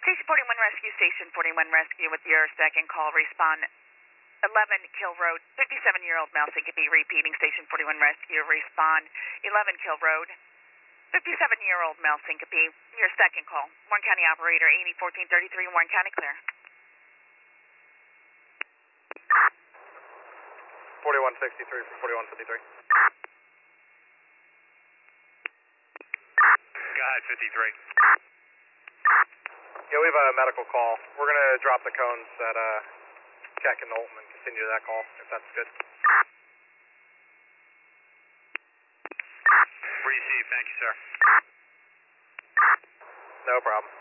Station 41 Rescue, Station 41 Rescue with your second call. Respond 11 Kill Road, 57-year-old male syncope. Repeating, Station 41 Rescue. Respond 11 Kill Road, 57-year-old male syncope. Your second call. Warren County operator 801433, Warren County clear. 4163 from 4153. Go ahead, 53. Yeah, we have a medical call. We're going to drop the cones at Keck and Knowlton and continue that call, if that's good. Receive, thank you, sir. No problem.